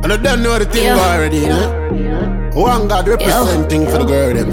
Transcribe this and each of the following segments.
And I don't know the thing already, you know? One God representing for the girl them.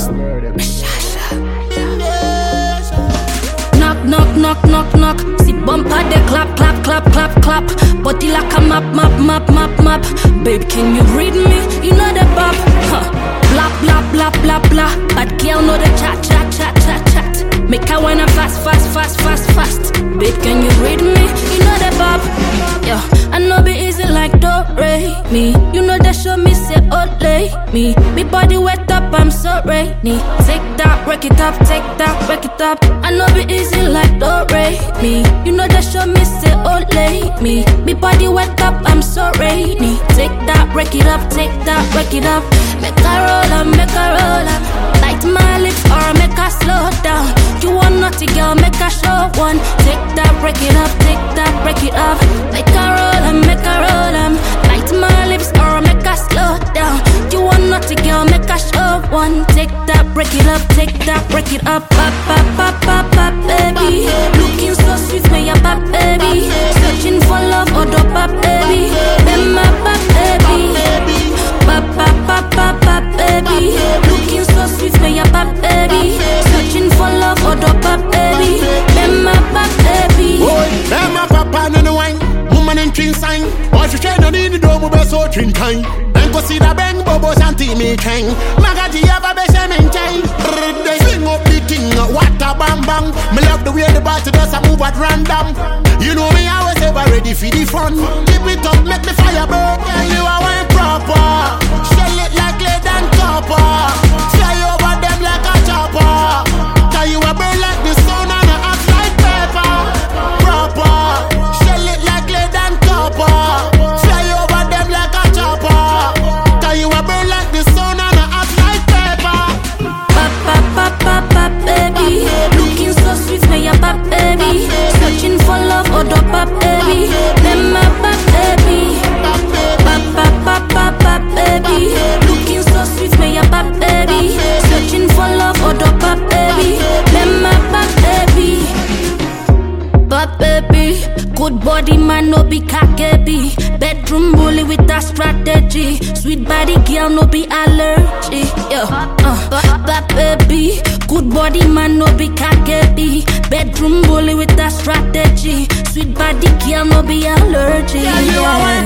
Knock, knock, knock, knock, knock. See bumper they clap, clap, clap, clap, clap. Body like a map, map, map, map, map. Babe, can you read me? You know the bop. Huh. Blah, blah, blah, blah, blah. Bad girl know the chat, chat, chat, chat, chat. Make her wanna fast, fast, fast, fast, fast. Babe, can you read me? You know the bop. Yeah, I know be easy like do-re-mi. You know that show me say ole me. Me body wet up, I'm so rainy. Take that, break it up, take that, break it up. I know be easy like do-re-mi. You know that show me say ole me. Me body wet up, I'm so rainy. Take that, break it up, take that, break it up. Make her roll up, make her roll up. Light my lips or make her slow down. You want naughty girl, make her show one. Take that, break it up, take that, break it up. Make her roll up, make her roll up. Light my lips or make her slow down. You want naughty girl, make her show one. Take that, break it up, take that, break it up. Pop, pop, pop, pop, pop, baby. Looking so sweet, may ya pop, baby. Searching for love, or do pop, baby. Then my pop, baby. Pop, pop, pop, pop, pop, baby. Looking so sweet, may ya pop, baby. Searching for love, or do pop, baby. Then my pop, baby. Boy, them my papa no no wine. Woman in chin sign. Or she train on in the dome of a so chin kind. Then go see the bang bobo shanty me king. Magaji have a beshamin chain. They swing up the thing, what a bang bang. Me love the way the body does a move at random. You know me always ever ready for the fun. Keep it up, make me fire burn. Yeah, you are one proper. Shell it like lead and copper. Fly over them like a chopper. Tell you a burn like the sun and a act like pepper. Proper. Shell it like lead and copper. Fly over them like a chopper. Tell you a burn like the sun and a act like pepper. Pop, pop, pop, pop, pop, baby. Looking so sweet, may ya pop, baby. Searching for love, or do pop, baby. Then my pop, baby. Pop, pop, pop, pop, pop, baby. Looking so sweet, may ya pop, baby. Searching for love, or do pop, baby. Then my pop, baby. Pop, baby. Good body man, no be cocky. Bedroom bully with a strategy. Sweet body girl, no be allergy. Yeah, pop, baby. Good body man, no be cocky. Bedroom bully with a strategy. Sweet body girl, no be allergy. Yeah, you are one